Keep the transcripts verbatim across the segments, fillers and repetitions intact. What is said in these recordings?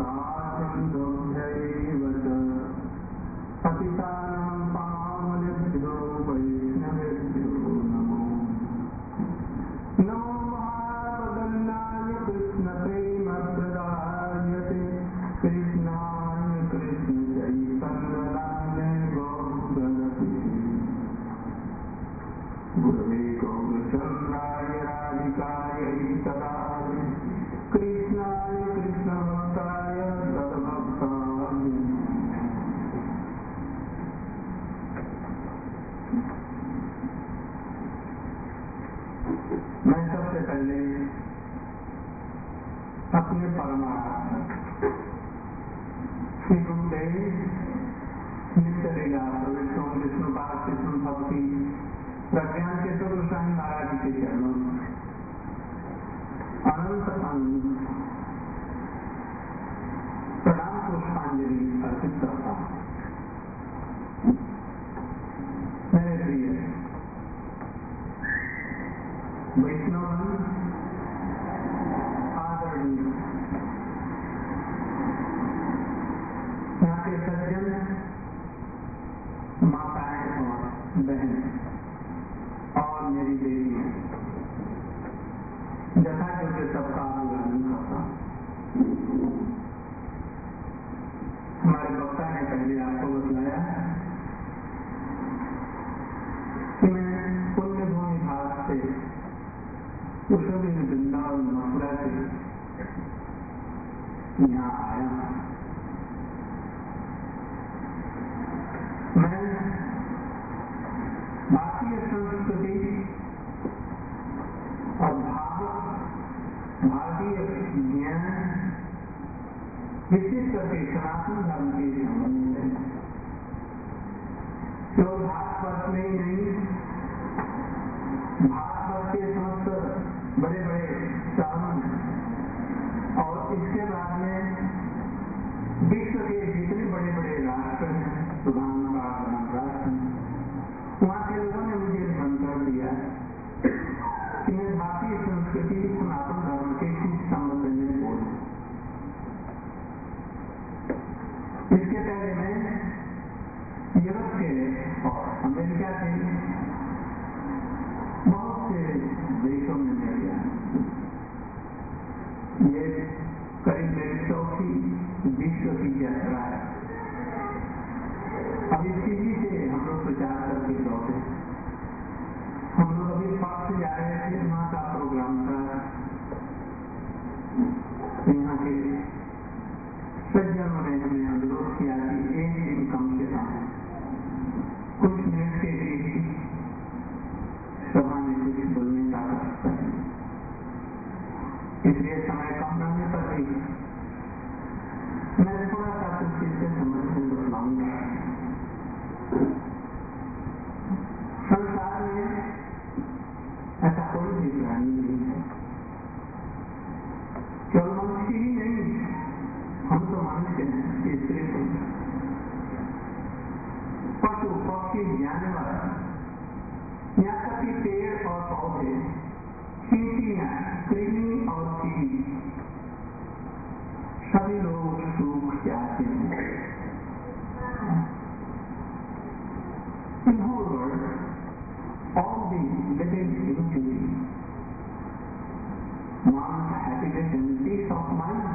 अपने परमात्मा श्री गुरुदेव नित्य लीला विष्णु विष्णुपाद विष्णु भक्ति प्रज्ञान के तो गोस्वामी महाराज के चरणों अनंत अनंत प्रणाम पुष्पांजलि अर्पित करता हूं। मेरे प्रिय वैष्णव यहाँ के सज्जन माताएं और बहन और मेरी बेटियां जथा जो सबका अभिवादन करता हूं। हमारे वक्ता ने पहले आपको बतलाया कि मैं पुण्य भूमि भाग से कुशल वृंदावन मथुरा से यहाँ आया हूं। मैं भारतीय संस्कृति और भारतीय ज्ञान विशेष करके सनातन धर्म के संबंध में केवल भारतवर्ष में ही नहीं, भारतवर्ष के समस्त बड़े बड़े शहरों में और इसके बाद में विश्व के जितने बड़े बड़े राष्ट्र हैं, सुदान का राष्ट्र, वहां के लोगों ने मुझे मन कर दिया कि मैं भारतीय संस्कृति सनातन धर्म के किस संबंध में बोलूं। इसके पहले मैं यूरोप के और अमेरिका के बहुत से देशों में मैं गया। ये करीब मेरी चौथी विश्व की यात्रा है। अब इस चीज से हम लोग प्रचार करके लौटे। हम लोग अभी पास जा रहे थे, वहां का प्रोग्राम था। यहाँ के सज्जनों ने हमें अनुरोध किया कि एक दिन कम से कम कुछ मिनट के लिए सभा में कुछ बोलने का रास्ता है। इसलिए समय कम रहने पर भी मैं थोड़ा सा कुछ इससे समझने बतलाऊंगा। संसार में ऐसा कोई भी प्राणी नहीं है, केवल मनुष्य ही नहीं, हम तो मनुष्य हैं, स्त्री पुरुष, पशु पक्षी जानवर, यहाँ तक कि पेड़ और पौधे, चींटियां, कृमि और कीड़ी, सभी लोग सुख चाहते हैं। In whole world, all the living entities want happiness and peace of mind.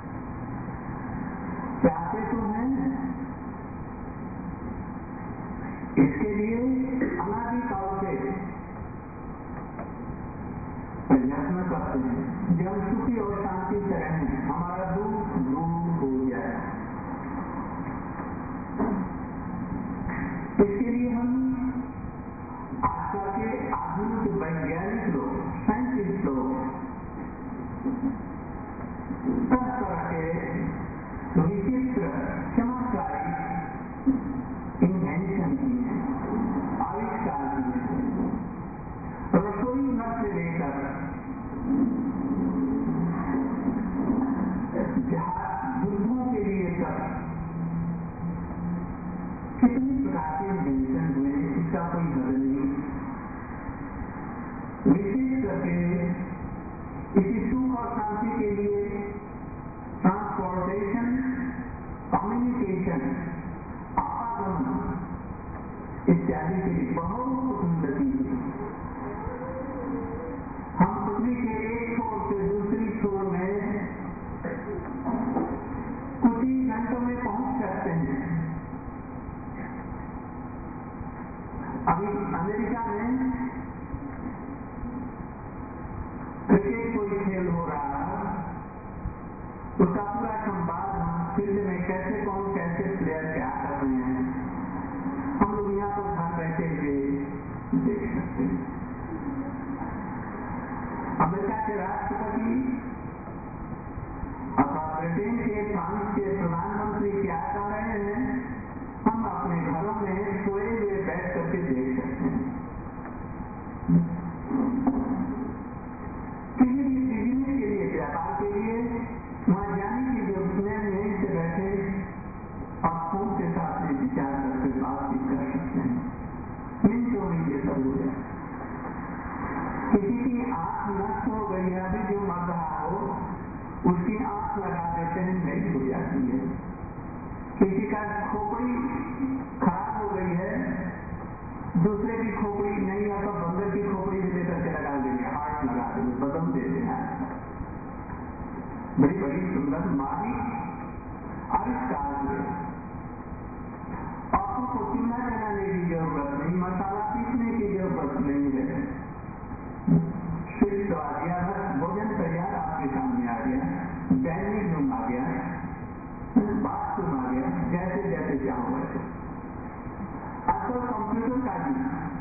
चाहते तो हैं, इसके लिए अनादिकाल से प्रयत्न करते हैं। जब सुखी और शांति से रहें, हमारा दुख दूर हो जाए, इसके लिए हम आजकल के आधुनिक वैज्ञानिक लोग, साइंटिस्ट लोग तरह तरह के विचित्र चमत्कारी इन्वेंशन किए हैं, आविष्कार किए हैं। रसोई घर से लेकर बुद्धों के लिए तक कितनी प्रकार के इन्वेंशन हुए, इसका कोई हद नहीं। विशेष करके इसी सुख और शांति के लिए सांस ट्रांसपोर्टेशन, कम्युनिकेशन, आवागमन इत्यादि की बहुत उन्नति हुई। हम पृथ्वी के एक छोर से दूसरी छोर में कुछ ही घंटों में पहुंच सकते हैं। अभी अमेरिका में क्रिकेट कोई खेल हो रहा है, उसका पूरा संवाद फील्ड में कैसे कौन कैसे प्लेयर क्या कर रहे हैं हम लोग यहाँ पर घर बैठे हुए देख सकते हैं। अमेरिका के राष्ट्रपति अथवा ब्रिटेन के फ्रांस के प्रधानमंत्री क्या कर रहे हैं हम अपने घरों में सोए हुए बैठ करके देख सकते हैं। किसी भी बिजनेस के लिए, व्यापार के लिए वहां जाने की जरूरत नहीं से बैठे और फोन के साथ में विचार करके बातचीत कर सकते हैं। मिनटों में ये सब हो जाए। किसी की आंख नष्ट हो गई है, अभी जो मर रहा हो उसकी आंख लगा देते हैं, नहीं हो जाती है। किसी का खोपड़ी खराब हो गई है, दूसरे की खोपड़ी नहीं है तो बंदर की खोपड़ी भी लेकर के लगा देंगे, हार्ट लगा देंगे, बदल देते हैं। बड़ी बड़ी सुंदर माली आविष्कार हुए। आंखों को चूल्हा जलाने की जरूरत नहीं, मसाला पीसने की जरूरत नहीं है। स्विच आ गया, बस भोजन तैयार आपके सामने आ गया, डाइनिंग रूम आ गया, बाथरूम आ गया, जैसे जैसे चाहो वैसे। आजकल कंप्यूटर का भी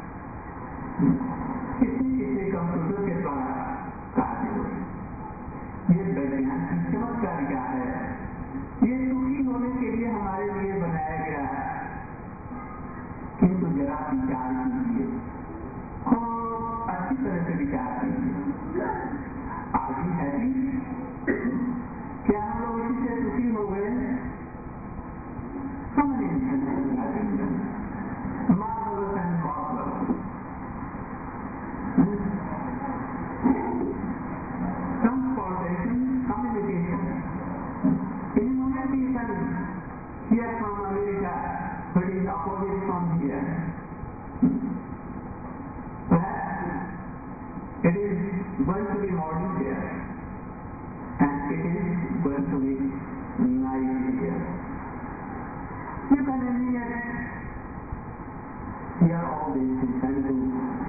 किसी किसी कंप्यूटर के द्वारा कार्य हो। ये वैज्ञानिक चमत्कार क्या है? ये सुखी होने के लिए हमारे लिए बनाया गया है। किंतु जरा विचार कीजिए, खूब अच्छी तरह से विचार कीजिए। आज ही है क्या हम लोग इसी से सुखी हो गए? समझ marvellous and marvellous. Transportation, communication. Immunization here from America, but is opposite from here. Perhaps it is going to be morning here, and it is going to be night here. You can hear, hear all these things and do.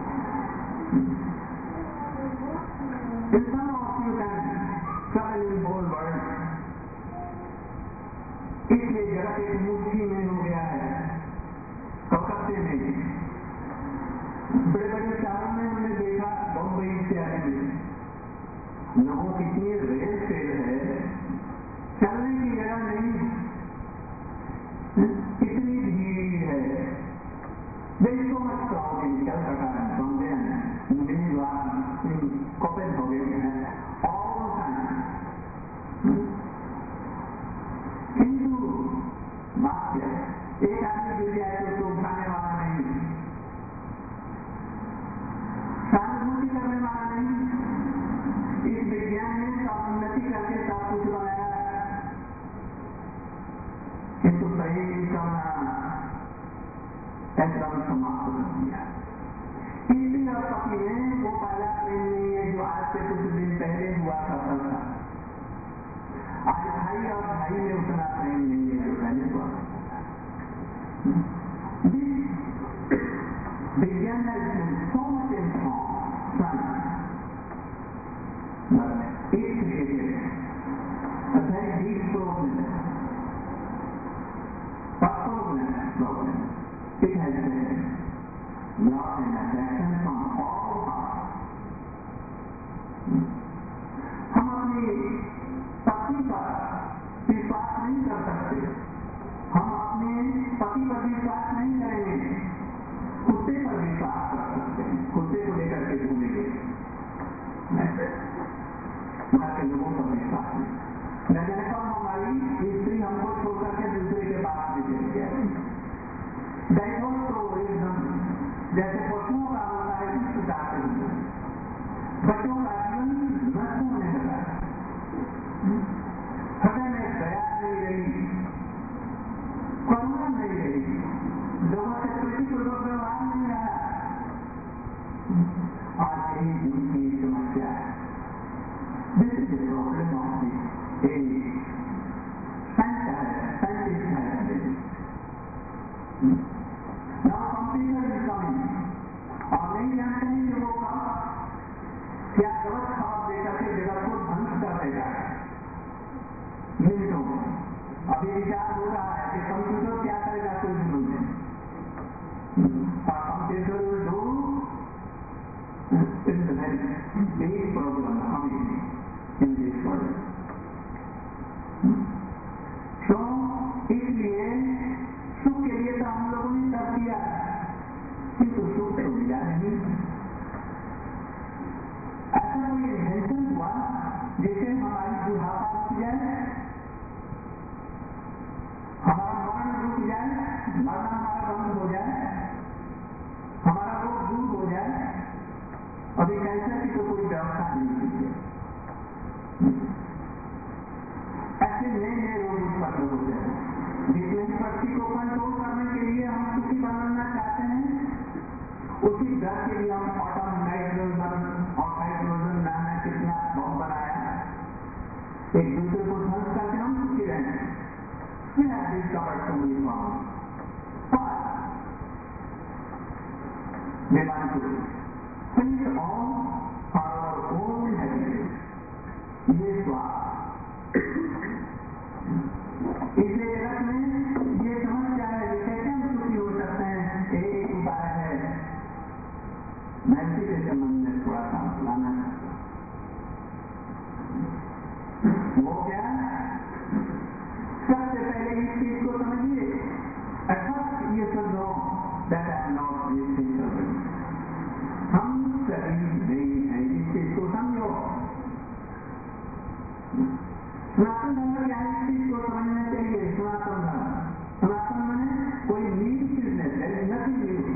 In some of you can travel in whole world. इसलिए जगत एक मुट्ठी में हो गया है। कलकत्ते में बड़े बड़े शहरों में हमने देखा, बम्बई इत्यादि में लोगों की इतनी रेल फेल है, चलने की जगह नहीं, इतनी भीड़ है। There is so much crowd in Calcutta and Bombay and New York, in Copenhagen and all the time. किंतु वाक्य एक आदमी गिर जाए तो उसको उठाने वाला नहीं, सहानुभूति करने वाला नहीं। इस विज्ञान ने सब उन्नति करके सब कुछ बनाया, किंतु सही करना एकदम समाप्त कर दिया। इसलिए अब पति ने वो पहला प्रेम नहीं है जो आज से कुछ दिन पहले हुआ करता था। आज भाई और भाई में उतना प्रेम नहीं है जो पहले हुआ करता था। विज्ञान ने so much informed science, but it created a very deep problem, a problem, problem. It has been love and attraction from all hearts. हम अपनी पत्नी पर विश्वास नहीं कर सकते, हम अपने पति पर विश्वास नहीं करेंगे, कुत्ते पर विश्वास कर सकते हैं, कुत्ते को लेकर के घूमेंगे, घर के लोगों पर विश्वास नहीं। लेकिन कब हमारी स्त्री हमको छोड़कर के दूसरे के पास भी चली जाएगी। डाइवोर्स तो एकदम जैसे पशुओं का होता है, इस प्रकार से होता है। बच्चों का जीवन नष्ट होने लगा, हृदय में ही उनकी समस्या है। This is the problem of this age. Scientist है नाउ कंप्यूटर इज कमिंग और नहीं जानते हैं कि वो कब क्या गलत खबर देकर के जगत को ध्वंस कर देगा। मिनटों अभी विचार हो रहा है कि कंप्यूटर क्या करेगा कुछ दिनों में, और computer will do it is a very big problem coming in this world. तो इसलिए सुख के लिए तो हम लोगों ने कर दिया, किंतु सुख तो मिला नहीं। ऐसा कोई इन्वेंशन हुआ जिससे हमारी बुढ़ापा रुक जाए, हमारा मरण रुक जाए, मरना हमारा बंद हो जाए, हमारा रोग दूर हो जाए। अभी कैंसर की तो कोई व्यवस्था नहीं हुई है। ऐसे नए नए रोग उत्पन्न हो जाए। जितनी पक्षी को कंट्रोल करने के लिए हम सुखी बनाना चाहते हैं, उसी डर के लिए हम ऑटम नाइट्रोजन और हाइड्रोजन नाना कितना बम बनाया, एक दूसरे को ध्वंस करके हम सुखी रहें। We have discovered so many problems. But they want to finish all for our own happiness. ये स्वार्थ। इसलिए जगत में ये समस्या है कि कैसे हम सुखी हो सकते हैं। एक उपाय है, मैं इसी के संबंध में थोड़ा सा लाना चाहता हूँ। वो क्या? सबसे पहले इस चीज को समझिए, फर्स्ट ये समझो that I am not living. हम शरीर नहीं है, इस चीज को समझो। सनातन धर्म क्या है, इस चीज को समझना चाहिए। सनातन धर्म, सनातन में कोई न्यू चीज नहीं, नथिंग न्यू।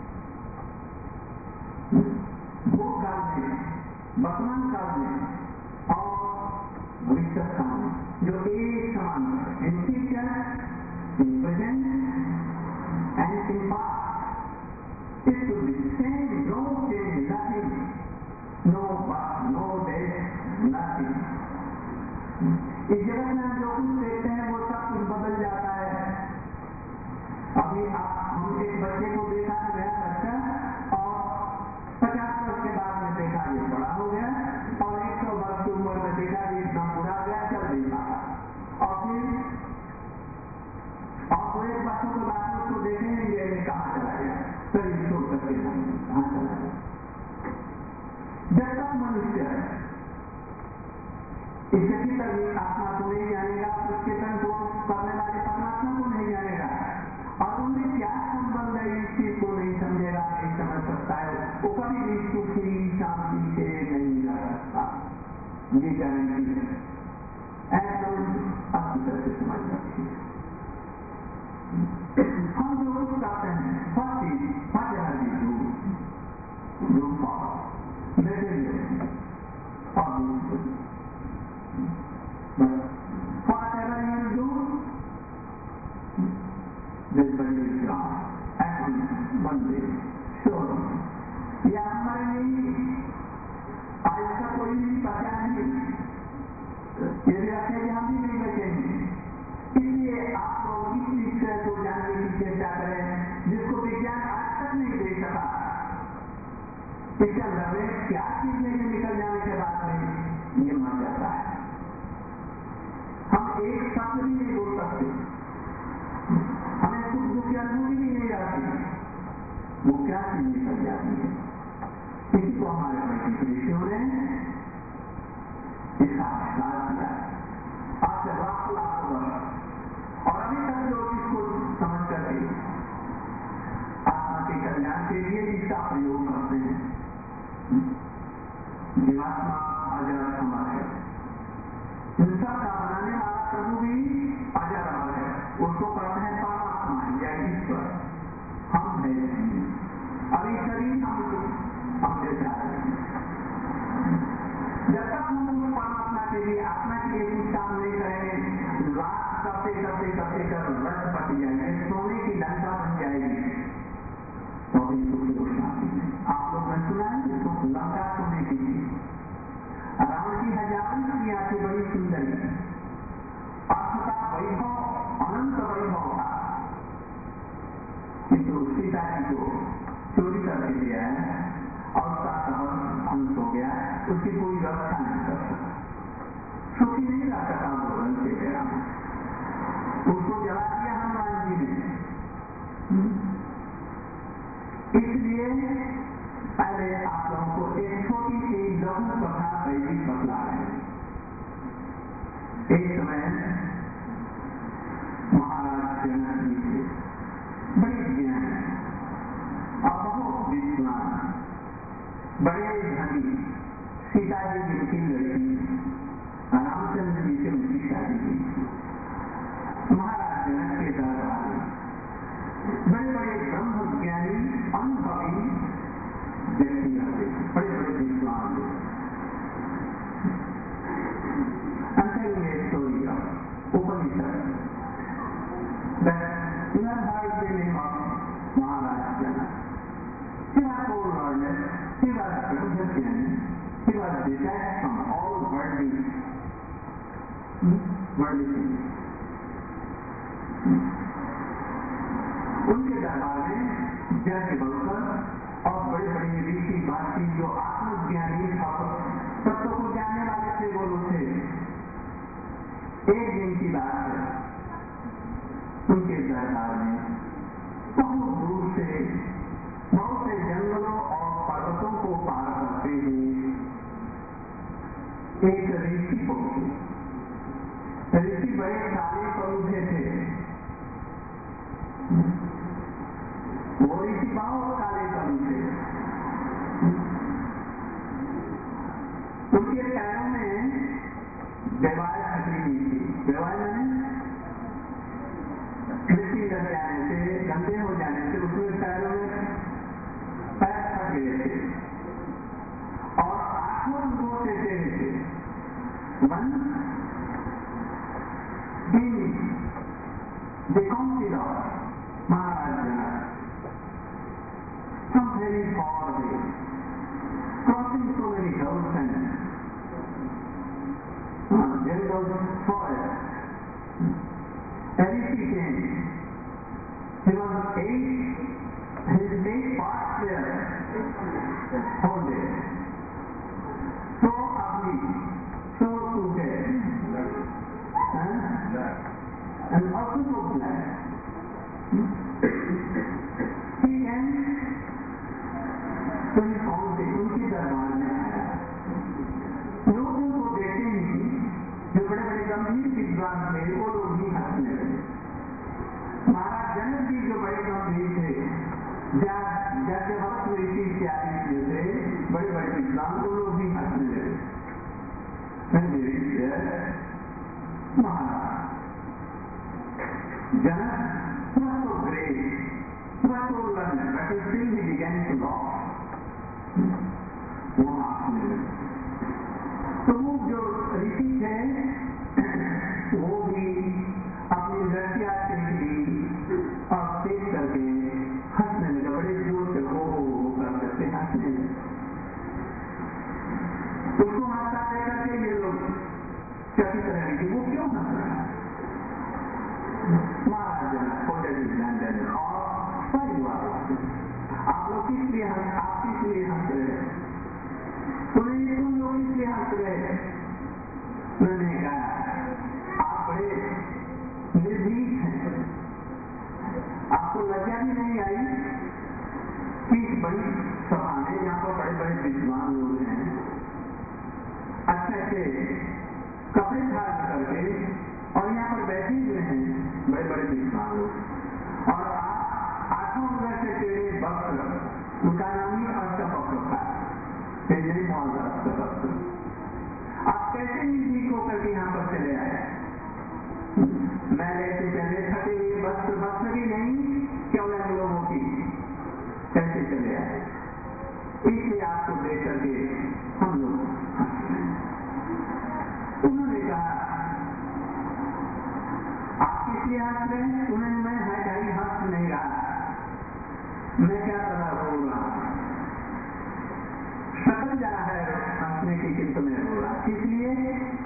वो काल में, वर्तमान काल में और भविष्य काल में जो एक समान है, in future, in present, and in past, it should be same, no change, nothing, no birth, no death, nothing. इस जगत में हम जो कुछ देखते हैं वो सब कुछ बदल जाता है। अभी आप हम एक बच्चे को देखा गया बच्चा और पचास वर्ष के बाद में देखा ये बड़ा हो गया, और एक सौ वर्ष की उम्र में देखा ये इतना बुरा गया, चल नहीं पाता। और फिर और वो एक बच्चों के बाद उसको देखेंगे ये कहाँ चला गया, शरीर छोड़ करके कहाँ चला गया। जब तक मनुष्य इसके भीतर भी आत्मा को नहीं जानेगा, उसके तन को करने वाले परमात्मा को नहीं जानेगा, और उनमें क्या संबंध है इस चीज को नहीं समझेगा, नहीं समझ सकता है, वो कभी भी सुखी शांति से नहीं रह सकता। ये गारंटी है। ऐसा अच्छी तरह से समझ सकती है। हम जो कुछ चाहते हैं, फर्स्ट चीज हजारी रूप रूपा मेटेरियल और दूसरे whatever you do, this body is gone. And one day, sure. या हमारे लिए आज का कोई भी बचा नहीं, यदि रखे कि हम भी नहीं बचेंगे। इसलिए आप लोग इस विषय को जानने की चेष्टा करें जिसको विज्ञान आज तक नहीं दे सका। इसके अंदर में क्या चीजें निकल जाने के बाद में ये मान जाता है। हम एक शब्द भी नहीं बोल सकते, हमें सुख दुख की अनुभूति भी नहीं आती। वो क्या चीज निकल जाती है, इसको हमारे वैदिक ऋषियों ने इसका आविष्कार किया आज से लाख लाख वर्ष, और अभी तक लोग इसको समझ करके आत्मा के कल्याण के लिए इसका प्रयोग करते हैं। जीवात्मा अजर अमर है, हिंसा का बनाने वाला प्रभु भी अजर अमर है, उसको कहते हैं परमात्मा या ईश्वर। हम है अभी शरीर हम हम देखा है। जब तक हम उस परमात्मा के लिए आत्मा के लिए कुछ काम नहीं करेंगे, लाख करते करते करते कर रथ पट जाएंगे, सोने की लंका बन जाएगी, तो भी सुख शांति। आप लोग ने सुना है जिसको लंका की आंखें बड़ी सुंदर है, अर्थता वैभव अनंत वैभव था, किंतु सीता जी को चोरी करके लिया है और उसका सहन अंत हो गया, उसकी कोई व्यवस्था नहीं कर सकता, सुखी नहीं रह सका वो रंग के गया, उसको जला दिया हनुमान जी ने। इसलिए पहले आप लोगों को एक छोटी सी लघु कथा वैदिक बतला रहे हैं। एक समय महाराज जनक जी थे, बड़े ज्ञानी और बहुत विद्वान, बड़े धनी, सीता जी जिनकी लड़की, रामचंद्र जी से उनकी शादी हुई। महाराज जनक के दरबार में बड़े बड़े ब्रह्म ज्ञानी अनुभवी व्यक्ति आते, बड़े बड़े विद्वान लोग। अंतर में story of Upanishad that you have heard the name of Maharaj Janaka. He was so learned, he was Brahmacharya, he was detached from all worldly, worldly things. उनके दरबार में जैसे बलकर और बड़े बड़े ऋषि महर्षि जो आत्मज्ञानी तत्व को जानने वाले थे वो लोग थे। एक दिन की बात है, उनके दरबार में बहुत दूर से बहुत से जंगलों और पर्वतों को पार करते हुए एक ऋषि पहुंचे। ऋषि बड़े काले पौधे थे, वो ऋषि बहुत काले पौधे, उनके पैरों में देवाल खटी हुई थी। देवाल में मिट्टी लग जाने से, गंदे हो जाने से उसमें पैरों में पैर फट गए थे और आंखों उनको देते थे। One council of Maharaj Janak some very far away, crossing so many hills and uh, there was forest. And he came. He was eight, his eight parts there, whole day. So ugly, so crooked, and also so black. He came to his own day, उनके दरबार में आया। लोग उनको देखते ही जो बड़े बड़े गंभीर विद्वान थे वो लोग भी हंसने लगे। महाराज जनक जी जो बड़े गंभीर थे, जैसे ऋषि इत्यादि थे बड़े बड़े विद्वान, वो लोग भी हंसने लगे। महाराज जनक was so great, was so learned, but still he began to laugh. वो हंसने लगे। तो वो जो ऋषि थे वो भी अपनी दृष्टिया ली और देख करके हंसने लगे, बड़े जोर से हो हो कर करके हंसने लगे। उसको हंसा दे करके ये लोग चकित रहे कि वो क्यों हंस रहा है। महाराज जनक और सही बात, आप लोग किस लिए हंस आप किस लिए हंस रहे हैं? तुम्हें तुम लोग इसलिए हंस रहे हैं। मैंने कहा आप बड़े निर्भीक हैं, आपको लज्जा भी नहीं आई कि इस बड़ी सभा में यहाँ पर बड़े बड़े विद्वान लोग हैं, अच्छे अच्छे कपड़े धारण करके और यहाँ पर बैठे हुए हैं बड़े बड़े विद्वान लोग, और आप आठों अंदर से टेढ़े वस्त्र, उनका नाम ही अष्टवस्त्र था, नहीं बहुत अष्टवस्त्र, आप कैसे निर्भीक होकर के यहाँ पर चले आए? मैंने से चले थके हुए वस्त्र वस्त्र भी नहीं केवल हम लोगों की कैसे चले आए? इसलिए आपको देख करके हम लोग हंसते हैं। उन्होंने कहा आप किसलिए हंस रहे हैं? उन्होंने मैं हटाई हंस नहीं रहा, मैं क्या तरह बोल रहा हूं, सकल जा है हंसने की किंतु मैं बोल रहा, इसलिए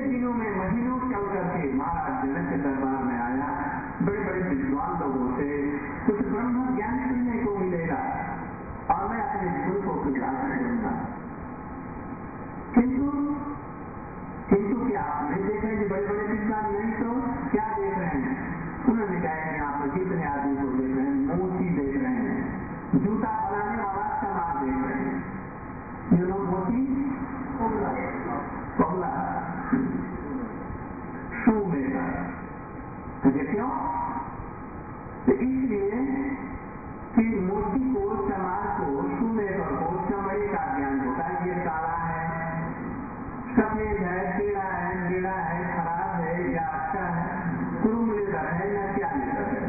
दिनों में महीनों चल करके महाराज जनक के दरबार में आया, बड़े बड़े विद्वान लोगों से कुछ ब्रह्म ज्ञान सुनने को मिलेगा और मैं अपने जीवन को सुधार करूंगा। किंतु किंतु क्या आप नहीं देख रहे हैं बड़े बड़े विद्वान? नहीं तो क्या देख रहे हैं? उन्होंने कहा कि आप कितने आदमी को देख रहे हैं? मूर्ति देख रहे हैं, जूता बनाने वाला सामान देख रहे हैं। ये लोग मोती कमला शू मेकर, क्यों? तो इसलिए कि मूर्ति को, सामान को, शू मेकर को चमड़े का ज्ञान होता है। ये काला है, सफेद है, टेढ़ा है, टेढ़ा है, खराब है या अच्छा है, क्रूम लेदर है या क्या लेदर है।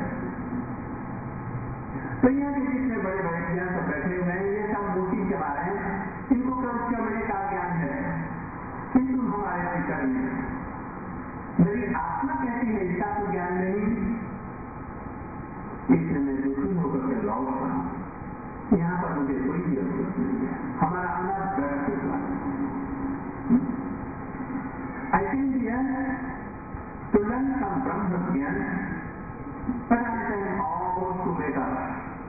तो यहाँ के जितने बड़े बड़े ज्ञान सब बैठे हुए हैं, ये सब मूर्ति के बारे हैं, इनको केवल चमड़े का ज्ञान है। किंतु हमारे भीतर में मेरी आत्मा कहती है इसका तो ज्ञान नहीं। इसलिए मैं दुखी होकर के लौट रहा हूं। यहाँ पर मुझे कोई जरूरत नहीं है, हमारा आना व्यर्थ हुआ। I think here to learn some Brahma Gyan, but I am all to make up.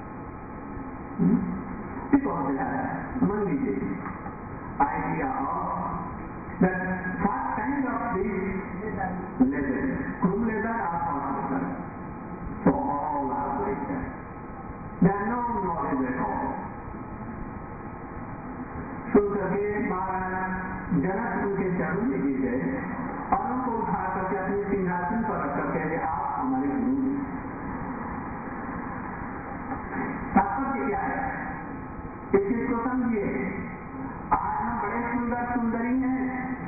Because they have money, idea of that what kind of this leather, crude leather or soft leather. So all are like that. They have no knowledge at all. So the महाराज जनक उनके चरणों में गिर गए और उनको उठा करके अपने सिंहासन पर रख करके कहे आप हमारे गुरु। तात्पर्य क्या है इस चीज को समझिए। आज हम बड़े सुंदर सुंदरी हैं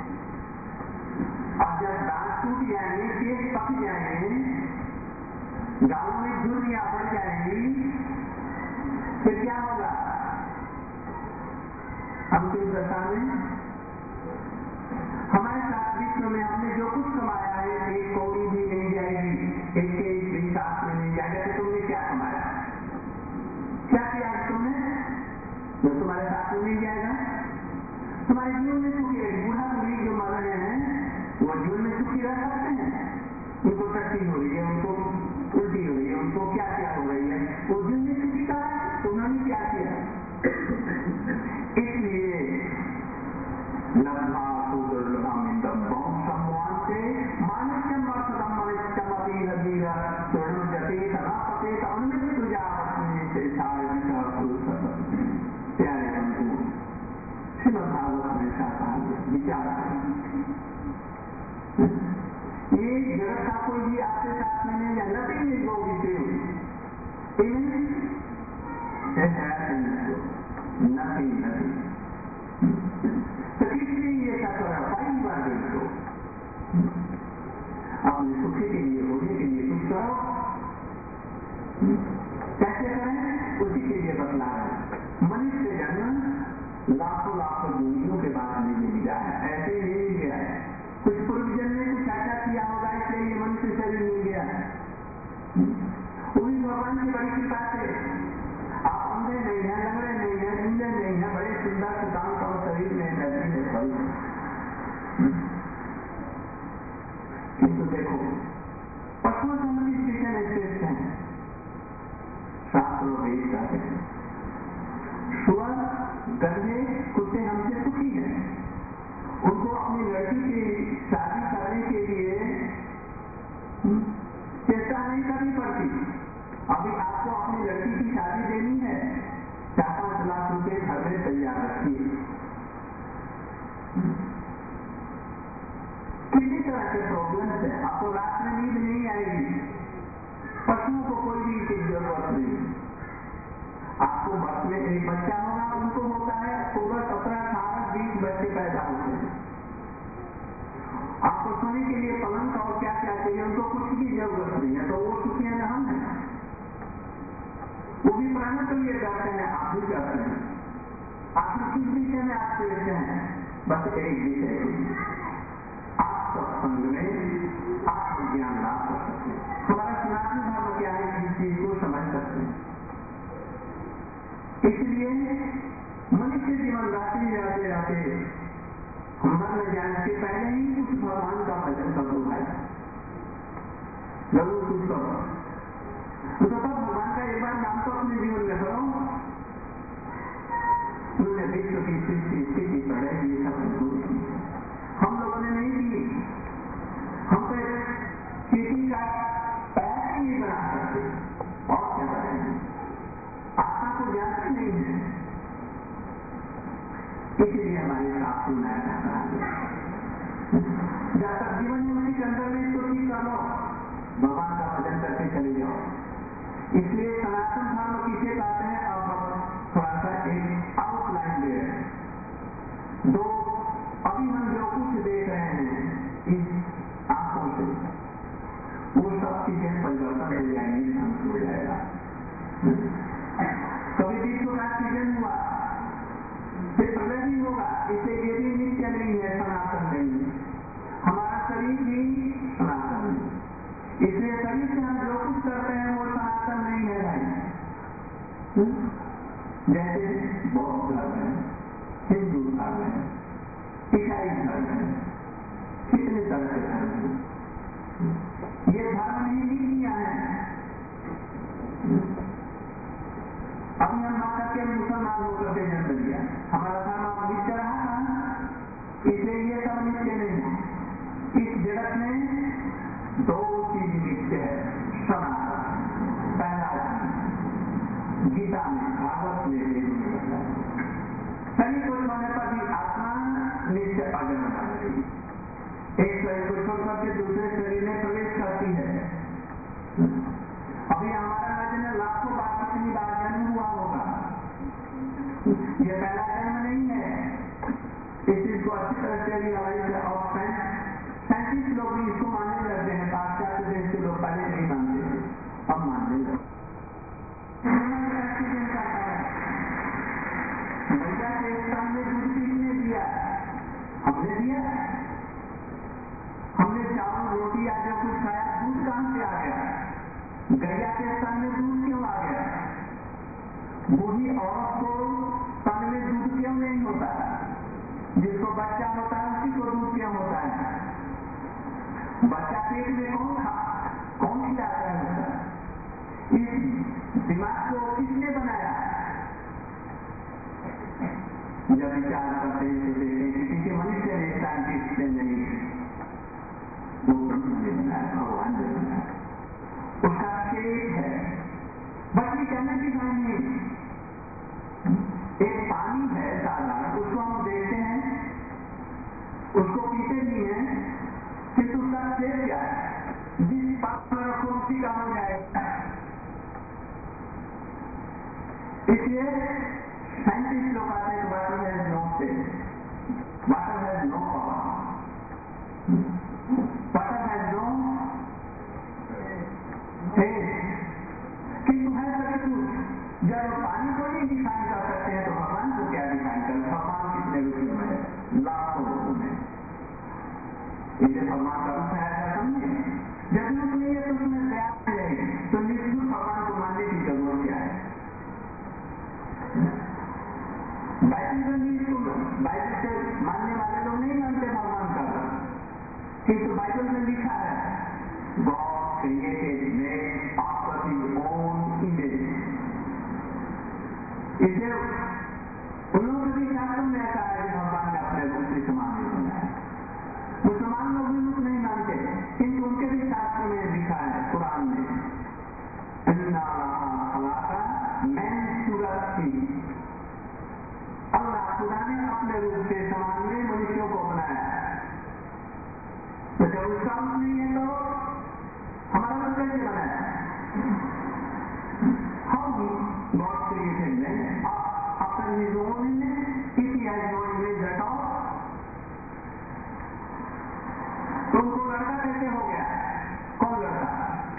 और जब दांत टूट जाएंगे, केस पक जाएंगे, गालों में झुर्रियां बढ़ जाएंगी, फिर क्या होगा? हम किस दशा में? हमारे साथ विश्व में हमने जो कुछ कमाया है एक कौड़ी भी नहीं जाएगी, एक के एक भी साथ में नहीं जाएगा। तो तुमने क्या कमाया? क्या किया तुमने जो तुम्हारे साथ में नहीं जाएगा? तुम्हारे जीवन में सुखी है। बूढ़ा बूढ़ी जो मर रहे हैं वो जीवन में सुखी रह सकते हैं? उनको टट्टी हो रही है, उनको उल्टी हो रही है, उनको क्या क्या हो रही है, वो जीवन में सुखी का है। तो उन्होंने क्या किया? इसलिए विचार ये जगत का कोई भी आपके साथ में नहीं है। Nothing is go with you nothing nothing. तो इसलिए ये क्या कर रहा है? बार देखो अपने सुखी के लिए, होने के लिए कुछ करो। कैसे करें उसी के लिए बतला है। मनुष्य जन्म लाखों लाखों दूरियों के बाद नहीं मिला है, ऐसे ही नहीं गया है। कुछ पूर्व जन्म में कुछ ऐसा किया होगा इसलिए ये मनुष्य शरीर मिल गया है। वो भी भगवान की बड़ी कृपा से। आप अंधे नहीं है, लंगड़े नहीं है, गूंगे नहीं है, बड़े सुंदर सुदान का शरीर में नजर है फल। किंतु देखो पशुओं संबंधित विषय में श्रेष्ठ हैं। शास्त्रों वेद कहते हैं सुअर, गधे, कुत्ते हमसे सुखी हैं। उनको अपनी लड़की की शादी करने के लिए चेष्टा नहीं करनी पड़ती। अभी आपको अपनी लड़की की शादी देनी है, चार पांच लाख रुपए घर में तैयार रखिए। किसी तरह के प्रॉब्लम है, आपको रात में नींद नहीं आएगी। पशुओं को कोई भी इसकी जरूरत नहीं। आपको बस में एक बच्चा होगा, उनको होता है सोलह सत्रह अठारह बीस बच्चे पैदा होते हैं। आपको सोने के लिए पलंग और क्या क्या चाहिए, उनको कुछ की जरूरत नहीं है। तो वो सुखियां न हम हैं, वो भी प्राणों के लिए डरते हैं, आप भी डरते हैं। आप किस विषय में आप देखते हैं? बस एक विषय, आप सत्संग में आत्मज्ञान लाभ कर सकते हैं। हमारा सनातन धर्म क्या है, इस चीज को समझ सकते हैं। इसलिए मनुष्य जीवन राशि जाते जाते हम मरने जाने के पहले ही कुछ भगवान का भजन कर दो भाई, जरूर कुछ करो। तो तब भगवान का एक बार नाम तो अपने जीवन में करो। उन्होंने विश्व की सृष्टि स्थिति प्रलय ये सब दूर की, हम लोगों ने नहीं की। हम तो किसी का पैर ही नहीं बना सकते और क्या करेंगे, आत्मा को जानते नहीं है, इसलिए हमारे साथ सुनना चाहता है। जब तक जीवन में उसी के अंदर में तो ठीक कर लो, भगवान का भजन करके चले जाओ। इसलिए सनातन धर्म किसे कहते हैं, अब हम थोड़ा सा एक आउटलाइन दे रहे हैं। दो अभी हम जो कुछ देख रहे हैं इस आंखों से, वो सब चीजें परिवर्तन हो जाएंगी, शांत हो जाएगा। कभी विश्व का सीजन हुआ, फिर प्रलय भी होगा, इससे ये भी नित्य नहीं है, सनातन नहीं है। हमारा शरीर भी सनातन है, इसलिए शरीर से हम जो कुछ करते हैं वो सनातन नहीं है भाई। जैसे बौद्ध धर्म है, हिंदू धर्म है, ईसाई धर्म है, कितने तरह के धर्म है, ये धर्म नहीं नीतियां हैं। अभी हम माता के मुसलमान होकर के जन्म लिया, हमारा धर्म नित्य रहा था, इसलिए ये सब नित्य नहीं। इस जगत में दो चीज नित्य है, सनातन। पहला गीता में, भागवत में शरीर को छोड़ने पर भी आत्मा नित्य अजर बना रही, एक शरीर को छोड़कर के दूसरे शरीर में प्रवेश करती है। अभी हमारा राज्य लाखों बार कितनी बार जन्म हुआ होगा, ये पहला जन्म नहीं है। इस चीज को अच्छी तरह से रियलाइज है, और साइंटिस्ट लोग भी इसको मानने लगते हैं। पाश्चात्य देश के लोग पहले नहीं मानते थे, अब मानने लगे। भैया के सामने दूध किसने दिया, हमने दिया। हमने चावल रोटी या जो कुछ खाया, दूध कहां से आ गया, गैया के सामने दूध क्यों आ गया। बूढ़ी औरत को तन में दूध क्यों नहीं होता, जिसको बच्चा होता है उसी को दूध क्यों होता है। बच्चा पेट में कौन खा कौन खिलाता है उसका, इस दिमाग को किसने बनाया। जब विचार करते हैं तो देखते हैं किसी मनुष्य ने, साइंटिस्ट ने नहीं, वो ब्रह्म ने बनाया, भगवान ने बनाया, उसका शेप है। बच्ची कहने की बात नहीं, एक पानी है साधारण, उसको हम देखते हैं, उसको पीते भी हैं, किंतु उसका शेप क्या है, जिस पाप में रखो उसी का हो जाएगा। इसलिए साइंटिस्ट लोग आते हैं, water has no shape, water has no power, water has no किंतु है सब कुछ। जब पानी को नहीं डिफाइन कर सकते हैं तो भगवान को क्या डिफाइन करें। भगवान कितने रूपों में है, लाखों रूपों में। इसे भगवान का रूप है समझे। जब रूप नहीं है तो उसमें दया नहीं, तो निश्चित भगवान को मानने की जरूरत क्या है। बाइबल में बाइबल से मानने वाले लोग नहीं मानते भगवान का, किंतु बाइबल में लिखा है God created man after his own image. इसे उन्होंने भी शास्त्र में कहा है कि भगवान ने अपने रूप से समान बनाया। मुसलमान लोग भी रूप नहीं मानते, किंतु उनके भी शास्त्र में लिखा है, कुरान में, अल्लाह खुदा ने अपने रूप से समान में मनुष्यों को बनाया। तो जब उसका रूप नहीं है तो हमारा रूप कैसे बनाया। हम God created man after his own image, if he has no image at all. तो उनको लड़का कैसे हो गया, कौन लड़का,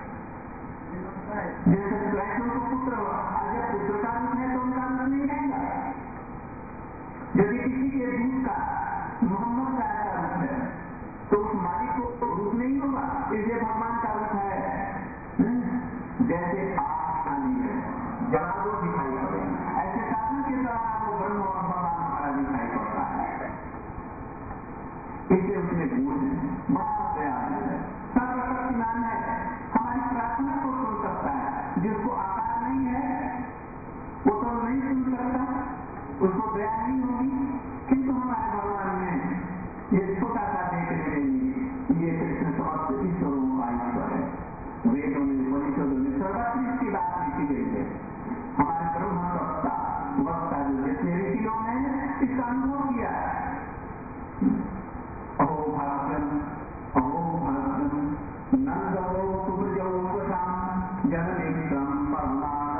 जैसे क्राइस्ट को पुत्र हुआ, जब पुत्र का रूप है तो उनका रूप नहीं रहेगा। यदि किसी के दूध का मोहम्मद का ऐसा रूप है तो उस मालिक को रूप नहीं होगा, इसलिए भगवान का रूप है। जैसे आग पानी है, जला दो दिखाई पड़ेगा, ऐसे साधन के द्वारा आपको ब्रह्म और भगवान हमारा दिखाई पड़ता है। इसे उसने पूछ बहुत दयालु है, सर्वशक्तिमान है, हमारी प्रार्थना को सुन सकता है। जिसको आकार नहीं है वो तो नहीं सुन सकता, उसको दया नहीं होगी। किंतु हमारे भगवान ने ये छोटा सा देखने के लिए ये कृष्ण समस्त ईश्वरों का ईश्वर है। वेदों में उपनिषदों में सर्वत्र इसकी बात लिखी गई है। हमारे ब्रह्म वक्ता वक्ता जो जितने ऋषियों ने इसका अनुभव किया है। अहो भाग्यम अहो भाग्यम नंदो सुब्रजो वशाम जननेत्रम परमात्मा